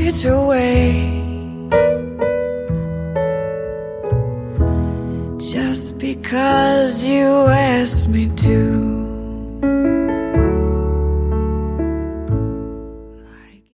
it away just because you asked me to.